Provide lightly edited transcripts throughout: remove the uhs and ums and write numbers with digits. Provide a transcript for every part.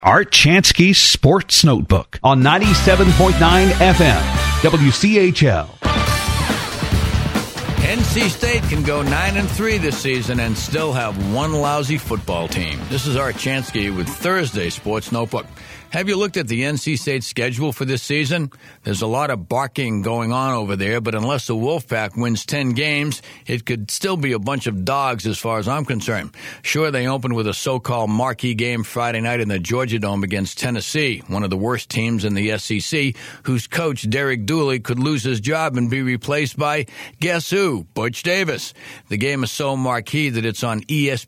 Art Chansky's Sports Notebook on 97.9 FM, WCHL. NC State can go 9-3 this season and still have one lousy football team. This is Art Chansky with Thursday Sports Notebook. Have you looked at the NC State schedule for this season? There's a lot of barking going on over there, but unless the Wolfpack wins 10 games, it could still be a bunch of dogs as far as I'm concerned. Sure, they opened with a so-called marquee game Friday night in the Georgia Dome against Tennessee, one of the worst teams in the SEC, whose coach, Derek Dooley, could lose his job and be replaced by, guess who? Butch Davis. The game is so marquee that it's on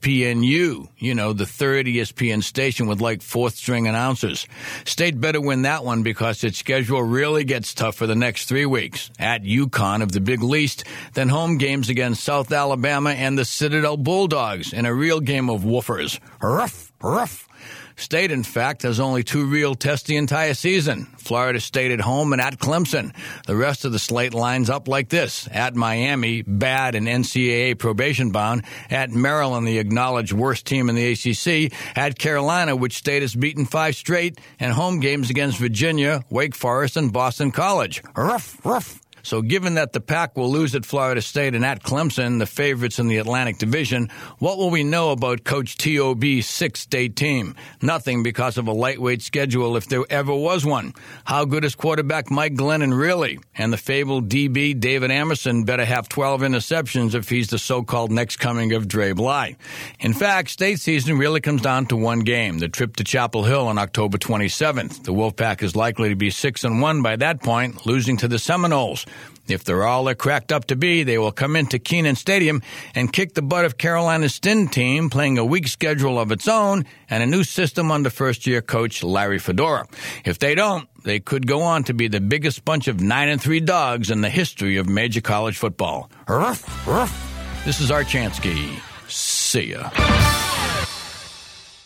ESPNU, the third ESPN station with like fourth-string announcers. State better win that one because its schedule really gets tough for the next 3 weeks. At UConn of the Big Least, then home games against South Alabama and the Citadel Bulldogs in a real game of woofers. Ruff, ruff. State, in fact, has only 2 real tests the entire season. Florida State at home and at Clemson. The rest of the slate lines up like this. At Miami, bad and NCAA probation bound. At Maryland, the acknowledged worst team in the ACC. At Carolina, which State has beaten 5 straight. And home games against Virginia, Wake Forest, and Boston College. Ruff, ruff. So given that the Pack will lose at Florida State and at Clemson, the favorites in the Atlantic Division, what will we know about Coach T.O.B.'s 6-state team? Nothing, because of a lightweight schedule if there ever was one. How good is quarterback Mike Glennon really? And the fabled DB David Amerson better have 12 interceptions if he's the so-called next coming of Dre Bly. In fact, state season really comes down to one game, the trip to Chapel Hill on October 27th. The Wolfpack is likely to be 6-1 by that point, losing to the Seminoles. If they're all they're cracked up to be, they will come into Kenan Stadium and kick the butt of Carolina's Stin team, playing a weak schedule of its own and a new system under first-year coach Larry Fedora. If they don't, they could go on to be the biggest bunch of 9-3 dogs in the history of major college football. Ruff, ruff. This is Art Chansky. See ya.